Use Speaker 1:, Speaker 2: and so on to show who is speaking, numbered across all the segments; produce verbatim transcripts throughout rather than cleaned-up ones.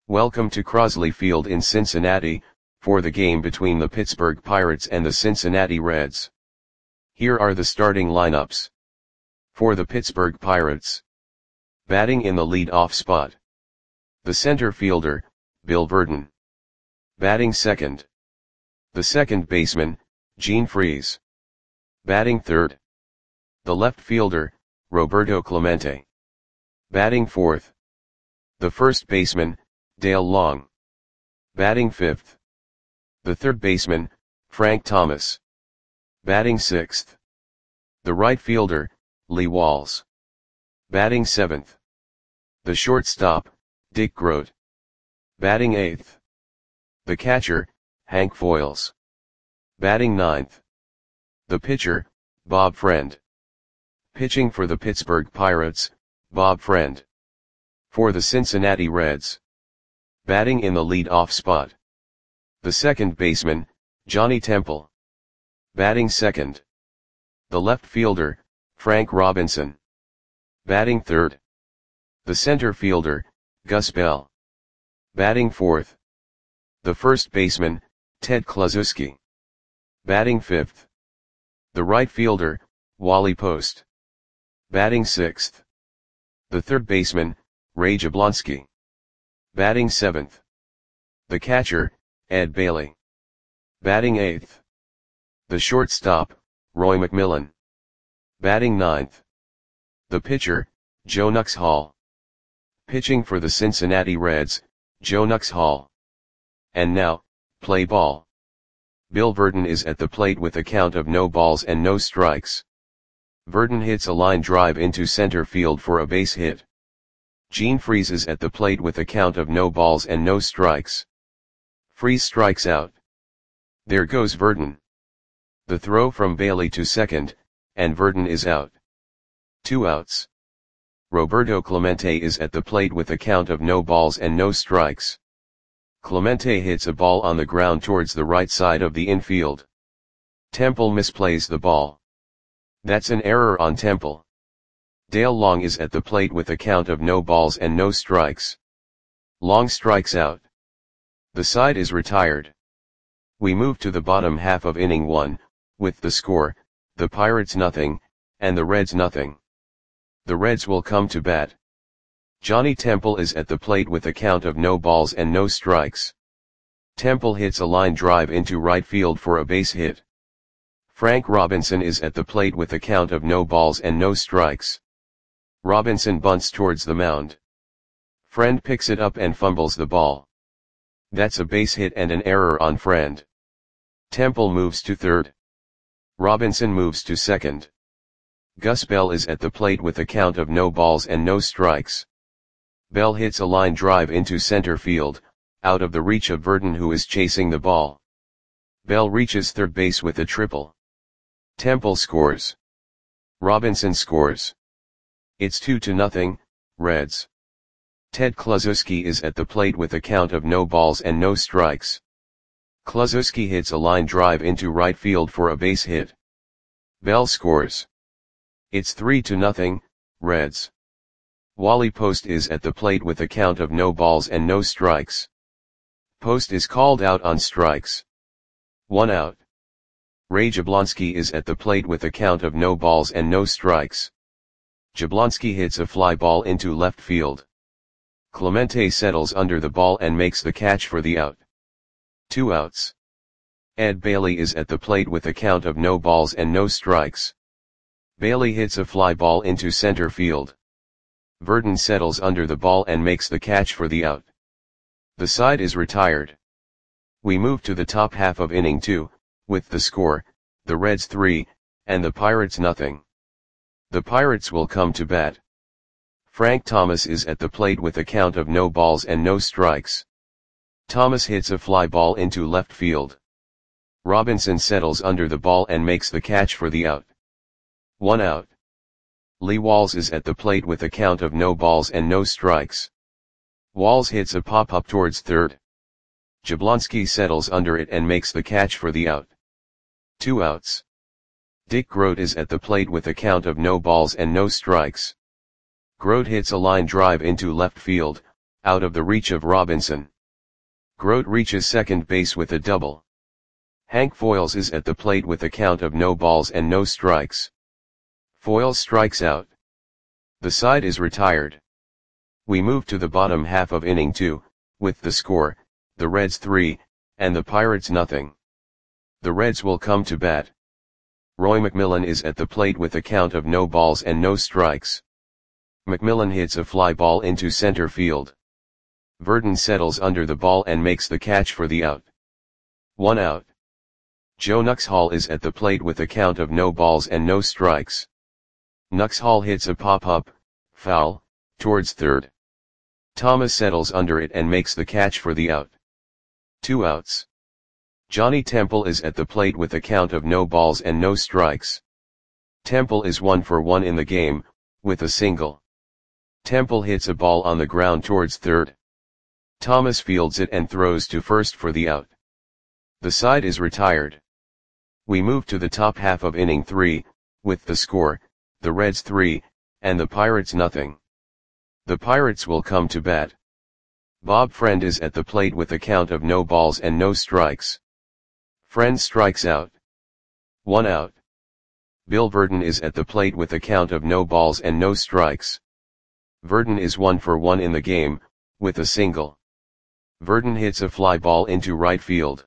Speaker 1: Welcome to Crosley Field in Cincinnati, for the game between the Pittsburgh Pirates and the Cincinnati Reds. Here are the starting lineups. For the Pittsburgh Pirates. Batting in the lead-off spot. The center fielder, Bill Virdon. Batting second. The second baseman, Gene Freese. Batting third. The left fielder, Roberto Clemente. Batting fourth. The first baseman, Dale Long. Batting fifth. The third baseman, Frank Thomas. Batting sixth. The right fielder, Lee Walls. Batting seventh. The shortstop, Dick Groat. Batting eighth. The catcher, Hank Foils. Batting ninth. The pitcher, Bob Friend. Pitching for the Pittsburgh Pirates, Bob Friend. For the Cincinnati Reds. Batting in the lead-off spot. The second baseman, Johnny Temple. Batting second. The left fielder, Frank Robinson. Batting third. The center fielder, Gus Bell. Batting fourth. The first baseman, Ted Kluszewski. Batting fifth. The right fielder, Wally Post. Batting sixth. The third baseman, Ray Jablonski. Batting seventh. The catcher, Ed Bailey. Batting eighth. The shortstop, Roy McMillan. Batting ninth. The pitcher, Joe Nux Hall. Pitching for the Cincinnati Reds, Joe Nux Hall. And now, play ball. Bill Virdon is at the plate with a count of no balls and no strikes. Virdon hits a line drive into center field for a base hit. Gene Freese is at the plate with a count of no balls and no strikes. Freese strikes out. There goes Virdon. The throw from Bailey to second, and Virdon is out. Two outs. Roberto Clemente is at the plate with a count of no balls and no strikes. Clemente hits a ball on the ground towards the right side of the infield. Temple misplays the ball. That's an error on Temple. Dale Long is at the plate with a count of no balls and no strikes. Long strikes out. The side is retired. We move to the bottom half of inning one, with the score, the Pirates nothing, and the Reds nothing. The Reds will come to bat. Johnny Temple is at the plate with a count of no balls and no strikes. Temple hits a line drive into right field for a base hit. Frank Robinson is at the plate with a count of no balls and no strikes. Robinson bunts towards the mound. Friend picks it up and fumbles the ball. That's a base hit and an error on Friend. Temple moves to third. Robinson moves to second. Gus Bell is at the plate with a count of no balls and no strikes. Bell hits a line drive into center field, out of the reach of Virdon, who is chasing the ball. Bell reaches third base with a triple. Temple scores. Robinson scores. It's two to nothing, Reds. Ted Kluszewski is at the plate with a count of no balls and no strikes. Kluszewski hits a line drive into right field for a base hit. Bell scores. It's three to nothing, Reds. Wally Post is at the plate with a count of no balls and no strikes. Post is called out on strikes. One out. Ray Jablonski is at the plate with a count of no balls and no strikes. Jablonski hits a fly ball into left field. Clemente settles under the ball and makes the catch for the out. Two outs. Ed Bailey is at the plate with a count of no balls and no strikes. Bailey hits a fly ball into center field. Virdon settles under the ball and makes the catch for the out. The side is retired. We move to the top half of inning two, with the score, the Reds three, and the Pirates nothing. The Pirates will come to bat. Frank Thomas is at the plate with a count of no balls and no strikes. Thomas hits a fly ball into left field. Robinson settles under the ball and makes the catch for the out. One out. Lee Walls is at the plate with a count of no balls and no strikes. Walls hits a pop-up towards third. Jablonski settles under it and makes the catch for the out. Two outs. Dick Groat is at the plate with a count of no balls and no strikes. Groat hits a line drive into left field, out of the reach of Robinson. Grote reaches second base with a double. Hank Foyles is at the plate with a count of no balls and no strikes. Foyles strikes out. The side is retired. We move to the bottom half of inning two, with the score, the Reds three, and the Pirates nothing. The Reds will come to bat. Roy McMillan is at the plate with a count of no balls and no strikes. McMillan hits a fly ball into center field. Verdon settles under the ball and makes the catch for the out. One out. Joe Nuxhall is at the plate with a count of no balls and no strikes. Nuxhall hits a pop-up, foul, towards third. Thomas settles under it and makes the catch for the out. Two outs. Johnny Temple is at the plate with a count of no balls and no strikes. Temple is one for one in the game, with a single. Temple hits a ball on the ground towards third. Thomas fields it and throws to first for the out. The side is retired. We move to the top half of inning three, with the score, the Reds three, and the Pirates nothing. The Pirates will come to bat. Bob Friend is at the plate with a count of no balls and no strikes. Friend strikes out. One out. Bill Verdon is at the plate with a count of no balls and no strikes. Verdon is one for one in the game, with a single. Verdon hits a fly ball into right field.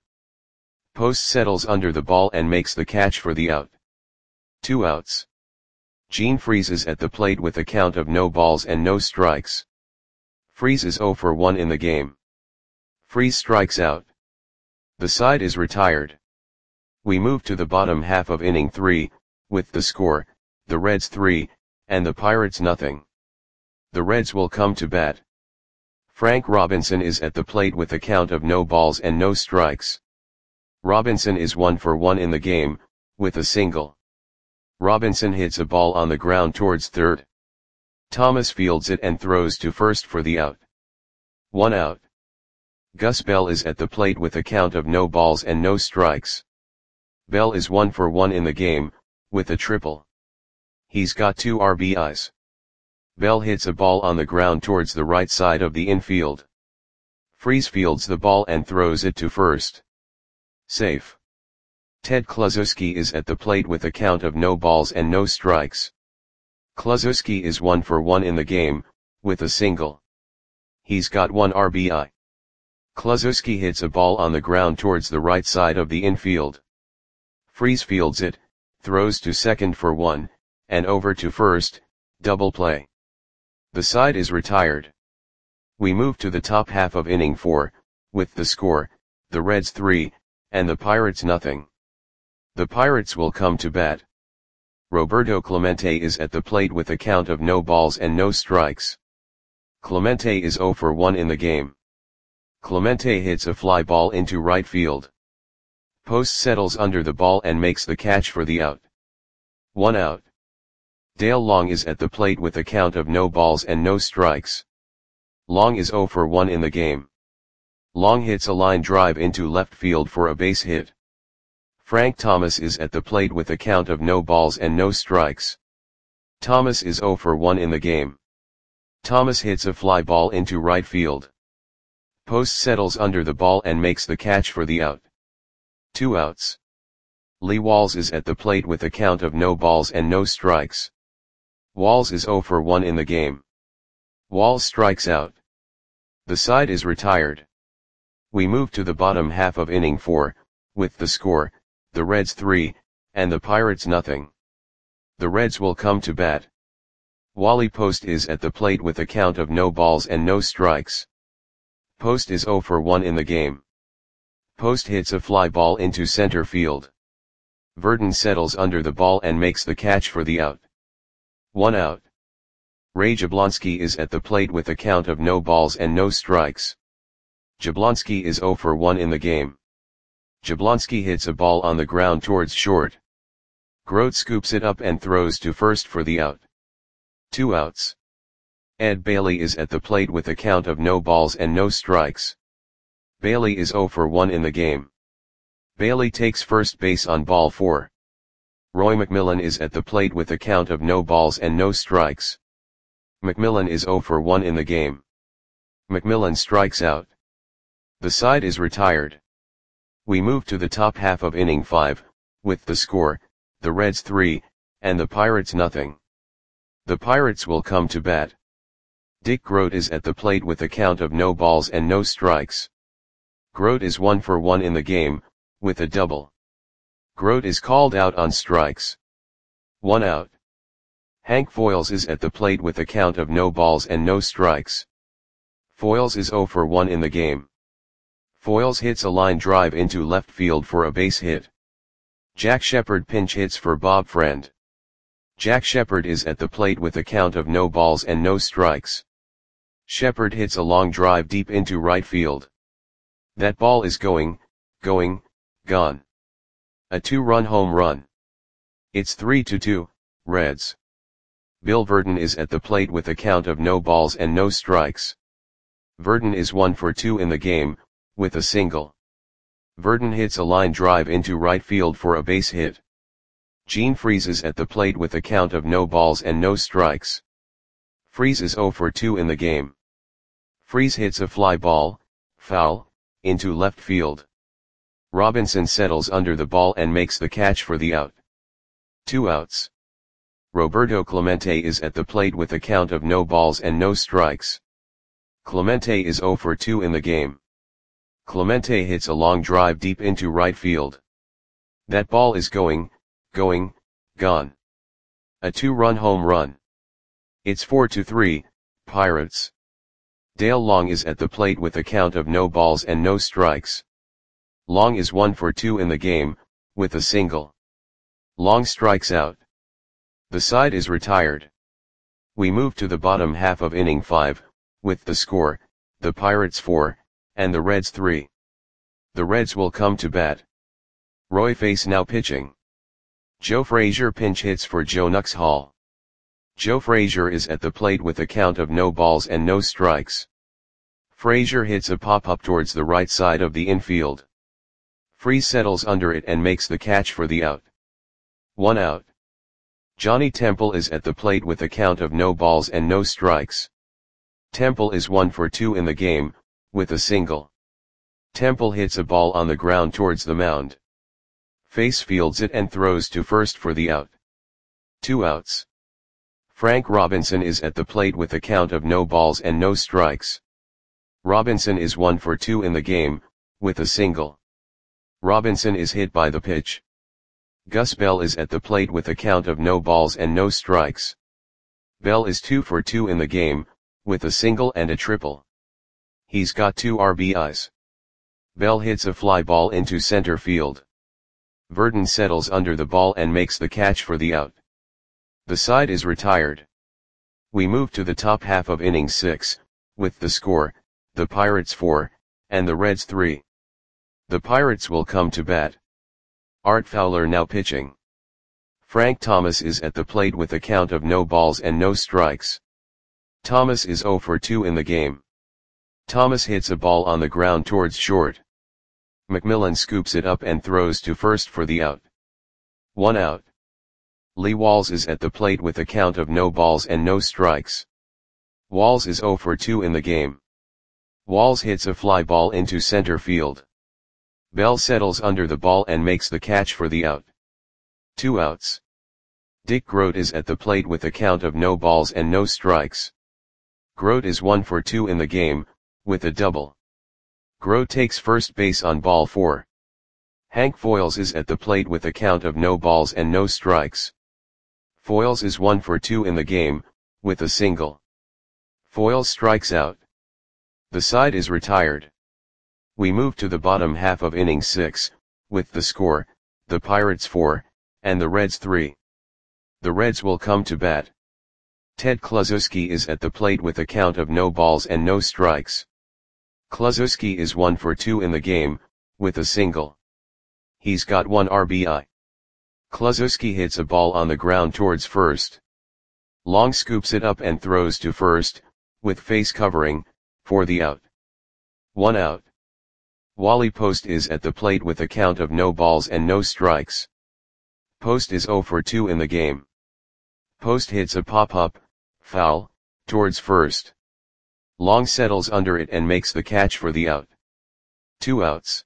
Speaker 1: Post settles under the ball and makes the catch for the out. Two outs. Gene Freese is at the plate with a count of no balls and no strikes. Freese is zero for one in the game. Freese strikes out. The side is retired. We move to the bottom half of inning three, with the score, the Reds three, and the Pirates nothing. The Reds will come to bat. Frank Robinson is at the plate with a count of no balls and no strikes. Robinson is one for one in the game, with a single. Robinson hits a ball on the ground towards third. Thomas fields it and throws to first for the out. One out. Gus Bell is at the plate with a count of no balls and no strikes. Bell is one for one in the game, with a triple. He's got two R B Is. Bell hits a ball on the ground towards the right side of the infield. Freese fields the ball and throws it to first. Safe. Ted Kluszewski is at the plate with a count of no balls and no strikes. Kluszewski is one for one in the game, with a single. He's got one R B I. Kluszewski hits a ball on the ground towards the right side of the infield. Freese fields it, throws to second for one, and over to first, double play. The side is retired. We move to the top half of inning four, with the score, the Reds three, and the Pirates nothing. The Pirates will come to bat. Roberto Clemente is at the plate with a count of no balls and no strikes. Clemente is zero for one in the game. Clemente hits a fly ball into right field. Post settles under the ball and makes the catch for the out. One out. Dale Long is at the plate with a count of no balls and no strikes. Long is zero for one in the game. Long hits a line drive into left field for a base hit. Frank Thomas is at the plate with a count of no balls and no strikes. Thomas is zero for one in the game. Thomas hits a fly ball into right field. Post settles under the ball and makes the catch for the out. Two outs. Lee Walls is at the plate with a count of no balls and no strikes. Walls is zero for one in the game. Walls strikes out. The side is retired. We move to the bottom half of inning four, with the score, the Reds three, and the Pirates nothing. The Reds will come to bat. Wally Post is at the plate with a count of no balls and no strikes. Post is zero for one in the game. Post hits a fly ball into center field. Verdon settles under the ball and makes the catch for the out. One out. Ray Jablonski is at the plate with a count of no balls and no strikes. Jablonski is zero for one in the game. Jablonski hits a ball on the ground towards short. Grote scoops it up and throws to first for the out. Two outs. Ed Bailey is at the plate with a count of no balls and no strikes. Bailey is zero for one in the game. Bailey takes first base on ball four. Roy McMillan is at the plate with a count of no balls and no strikes. McMillan is zero for one in the game. McMillan strikes out. The side is retired. We move to the top half of inning five, with the score, the Reds three, and the Pirates nothing. The Pirates will come to bat. Dick Groat is at the plate with a count of no balls and no strikes. Groat is one for one in the game, with a double. Groat is called out on strikes. One out. Hank Foils is at the plate with a count of no balls and no strikes. Foils is oh for one in the game. Foils hits a line drive into left field for a base hit. Jack Shepherd pinch hits for Bob Friend. Jack Shepherd is at the plate with a count of no balls and no strikes. Shepherd hits a long drive deep into right field. That ball is going, going, gone. A two-run home run. It's three to two, Reds. Bill Verdon is at the plate with a count of no balls and no strikes. Verdon is one for two in the game, with a single. Verdon hits a line drive into right field for a base hit. Gene Freese is at the plate with a count of no balls and no strikes. Freese is oh for two in the game. Freese hits a fly ball, foul, into left field. Robinson settles under the ball and makes the catch for the out. Two outs. Roberto Clemente is at the plate with a count of no balls and no strikes. Clemente is oh for two in the game. Clemente hits a long drive deep into right field. That ball is going, going, gone. A two-run home run. It's four to three, Pirates. Dale Long is at the plate with a count of no balls and no strikes. Long is one for two in the game, with a single. Long strikes out. The side is retired. We move to the bottom half of inning five, with the score, the Pirates four, and the Reds three. The Reds will come to bat. Roy Face now pitching. Joe Frazier pinch hits for Joe Nuxhall. Joe Frazier is at the plate with a count of no balls and no strikes. Frazier hits a pop-up towards the right side of the infield. Freese settles under it and makes the catch for the out. One out. Johnny Temple is at the plate with a count of no balls and no strikes. Temple is one for two in the game, with a single. Temple hits a ball on the ground towards the mound. Face fields it and throws to first for the out. Two outs. Frank Robinson is at the plate with a count of no balls and no strikes. Robinson is one for two in the game, with a single. Robinson is hit by the pitch. Gus Bell is at the plate with a count of no balls and no strikes. Bell is two for two in the game, with a single and a triple. He's got two R B Is. Bell hits a fly ball into center field. Verdon settles under the ball and makes the catch for the out. The side is retired. We move to the top half of inning six, with the score, the Pirates four, and the Reds three. The Pirates will come to bat. Art Fowler now pitching. Frank Thomas is at the plate with a count of no balls and no strikes. Thomas is oh for two in the game. Thomas hits a ball on the ground towards short. McMillan scoops it up and throws to first for the out. One out. Lee Walls is at the plate with a count of no balls and no strikes. Walls is oh for two in the game. Walls hits a fly ball into center field. Bell settles under the ball and makes the catch for the out. Two outs. Dick Groat is at the plate with a count of no balls and no strikes. Groat is one for two in the game, with a double. Groat takes first base on ball four. Hank Foils is at the plate with a count of no balls and no strikes. Foils is one for two in the game, with a single. Foils strikes out. The side is retired. We move to the bottom half of inning six, with the score, the Pirates four, and the Reds three. The Reds will come to bat. Ted Kluszewski is at the plate with a count of no balls and no strikes. Kluszewski is one for two in the game, with a single. He's got one R B I. Kluszewski hits a ball on the ground towards first. Long scoops it up and throws to first, with face covering, for the out. One out. Wally Post is at the plate with a count of no balls and no strikes. Post is oh for two in the game. Post hits a pop-up, foul, towards first. Long settles under it and makes the catch for the out. Two outs.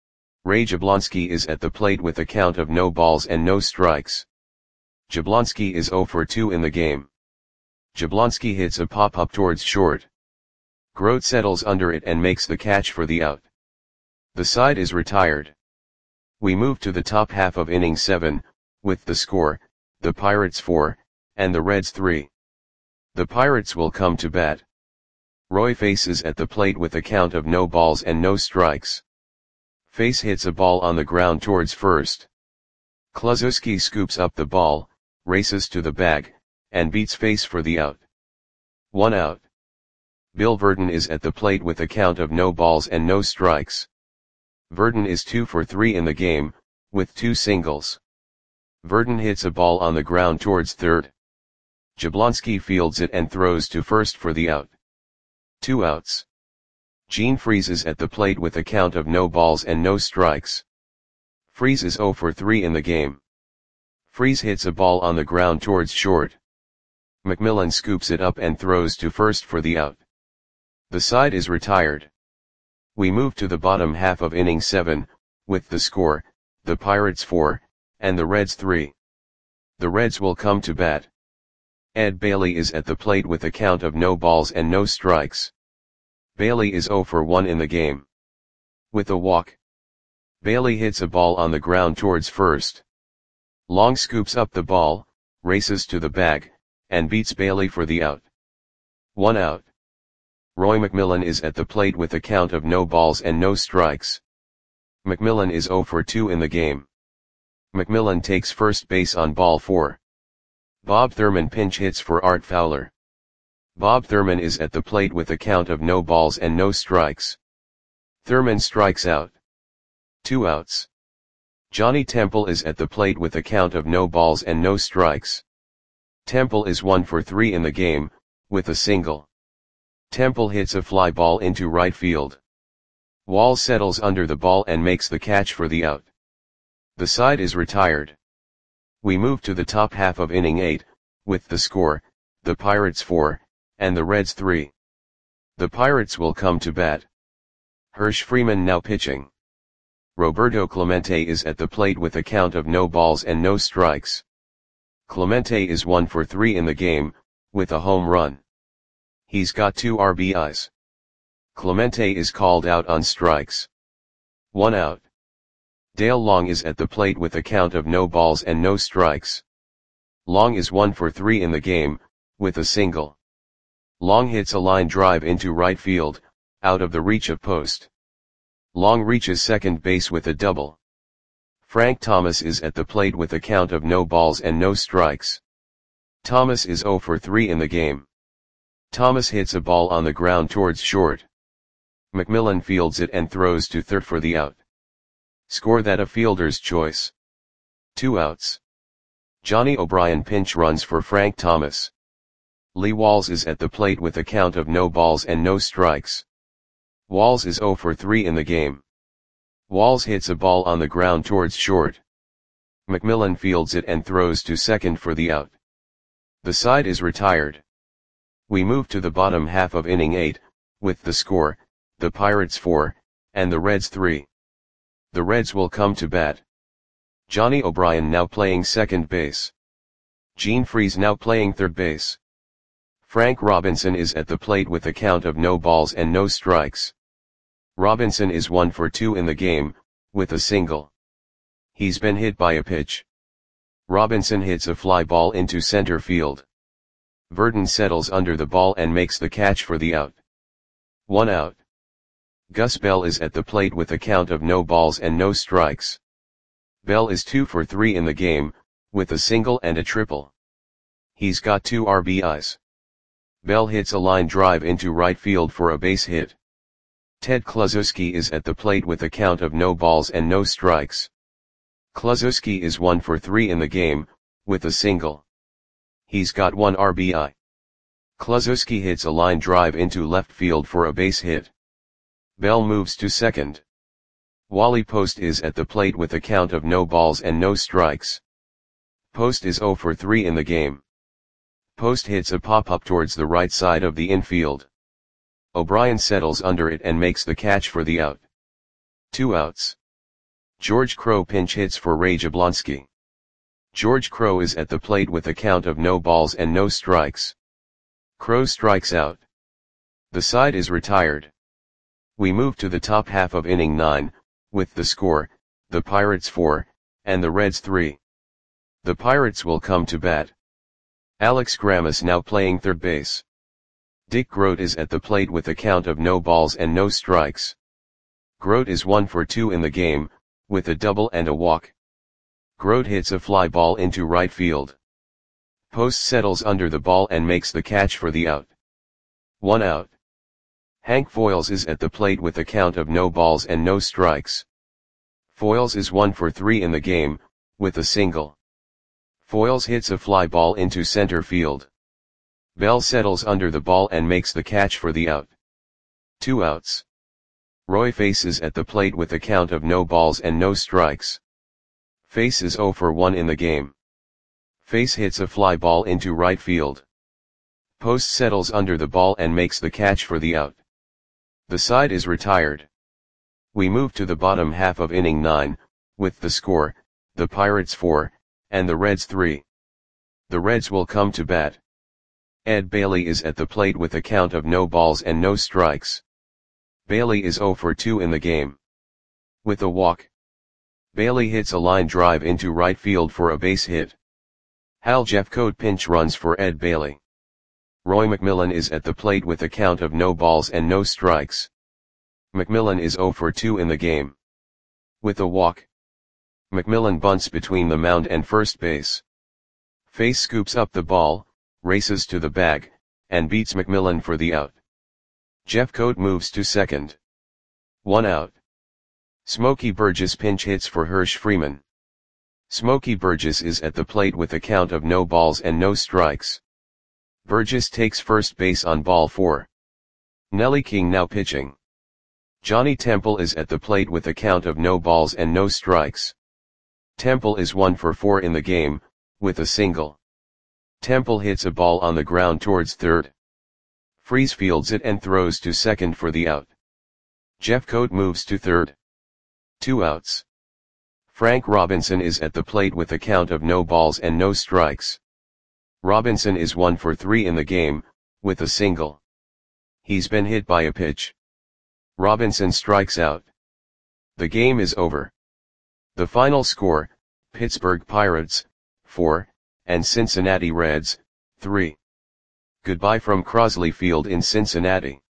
Speaker 1: Ray Jablonski is at the plate with a count of no balls and no strikes. Jablonski is oh for two in the game. Jablonski hits a pop-up towards short. Grote settles under it and makes the catch for the out. The side is retired. We move to the top half of inning seven, with the score, the Pirates four, and the Reds three. The Pirates will come to bat. Roy faces at the plate with a count of no balls and no strikes. Face hits a ball on the ground towards first. Kluszewski scoops up the ball, races to the bag, and beats Face for the out. One out. Bill Verdon is at the plate with a count of no balls and no strikes. Verdon is two for three in the game, with two singles. Verdon hits a ball on the ground towards third. Jablonski fields it and throws to first for the out. Two outs. Gene Freese is at the plate with a count of no balls and no strikes. Freese is oh for three in the game. Freese hits a ball on the ground towards short. McMillan scoops it up and throws to first for the out. The side is retired. We move to the bottom half of inning seven, with the score, the Pirates four, and the Reds three. The Reds will come to bat. Ed Bailey is at the plate with a count of no balls and no strikes. Bailey is oh for one in the game. With a walk. Bailey hits a ball on the ground towards first. Long scoops up the ball, races to the bag, and beats Bailey for the out. One out. Roy McMillan is at the plate with a count of no balls and no strikes. McMillan is oh for two in the game. McMillan takes first base on ball four. Bob Thurman pinch hits for Art Fowler. Bob Thurman is at the plate with a count of no balls and no strikes. Thurman strikes out. Two outs. Johnny Temple is at the plate with a count of no balls and no strikes. Temple is one for three in the game, with a single. Temple hits a fly ball into right field. Wall settles under the ball and makes the catch for the out. The side is retired. We move to the top half of inning eight, with the score, the Pirates four, and the Reds three. The Pirates will come to bat. Hirsch Freeman now pitching. Roberto Clemente is at the plate with a count of no balls and no strikes. Clemente is one for three in the game, with a home run. He's got two R B Is. Clemente is called out on strikes. One out. Dale Long is at the plate with a count of no balls and no strikes. Long is one for three in the game, with a single. Long hits a line drive into right field, out of the reach of post. Long reaches second base with a double. Frank Thomas is at the plate with a count of no balls and no strikes. Thomas is oh for three in the game. Thomas hits a ball on the ground towards short. McMillan fields it and throws to third for the out. Score that a fielder's choice. Two outs. Johnny O'Brien pinch runs for Frank Thomas. Lee Walls is at the plate with a count of no balls and no strikes. Walls is oh for three in the game. Walls hits a ball on the ground towards short. McMillan fields it and throws to second for the out. The side is retired. We move to the bottom half of inning eight, with the score, the Pirates four, and the Reds three. The Reds will come to bat. Johnny O'Brien now playing second base. Gene Freese now playing third base. Frank Robinson is at the plate with a count of no balls and no strikes. Robinson is one for two in the game, with a single. He's been hit by a pitch. Robinson hits a fly ball into center field. Verdon settles under the ball and makes the catch for the out. One out. Gus Bell is at the plate with a count of no balls and no strikes. Bell is two for three in the game, with a single and a triple. He's got two R B Is. Bell hits a line drive into right field for a base hit. Ted Kluszewski is at the plate with a count of no balls and no strikes. Kluszewski is one for three in the game, with a single. He's got one R B I. Kluszewski hits a line drive into left field for a base hit. Bell moves to second. Wally Post is at the plate with a count of no balls and no strikes. Post is oh for three in the game. Post hits a pop-up towards the right side of the infield. O'Brien settles under it and makes the catch for the out. Two outs. George Crowe pinch hits for Ray Jablonski. George Crowe is at the plate with a count of no balls and no strikes. Crowe strikes out. The side is retired. We move to the top half of inning nine, with the score, the Pirates four, and the Reds three. The Pirates will come to bat. Alex Grammas now playing third base. Dick Groat is at the plate with a count of no balls and no strikes. Groat is one for two in the game, with a double and a walk. Groat hits a fly ball into right field. Post settles under the ball and makes the catch for the out. One out. Hank Foils is at the plate with a count of no balls and no strikes. Foils is one for three in the game, with a single. Foils hits a fly ball into center field. Bell settles under the ball and makes the catch for the out. Two outs. Roy Face is at the plate with a count of no balls and no strikes. Face is oh for one in the game. Face hits a fly ball into right field. Post settles under the ball and makes the catch for the out. The side is retired. We move to the bottom half of inning nine, with the score, the Pirates four, and the Reds three. The Reds will come to bat. Ed Bailey is at the plate with a count of no balls and no strikes. Bailey is oh for two in the game. With a walk. Bailey hits a line drive into right field for a base hit. Hal Jeffcoat pinch runs for Ed Bailey. Roy McMillan is at the plate with a count of no balls and no strikes. McMillan is oh for two in the game. With a walk. McMillan bunts between the mound and first base. Face scoops up the ball, races to the bag, and beats McMillan for the out. Jeffcoat moves to second. One out. Smokey Burgess pinch hits for Hirsch Freeman. Smokey Burgess is at the plate with a count of no balls and no strikes. Burgess takes first base on ball four. Nelly King now pitching. Johnny Temple is at the plate with a count of no balls and no strikes. Temple is one for four in the game, with a single. Temple hits a ball on the ground towards third. Freese fields it and throws to second for the out. Jeffcoat moves to third. Two outs. Frank Robinson is at the plate with a count of no balls and no strikes. Robinson is one for three in the game, with a single. He's been hit by a pitch. Robinson strikes out. The game is over. The final score, Pittsburgh Pirates, four, and Cincinnati Reds, three. Goodbye from Crosley Field in Cincinnati.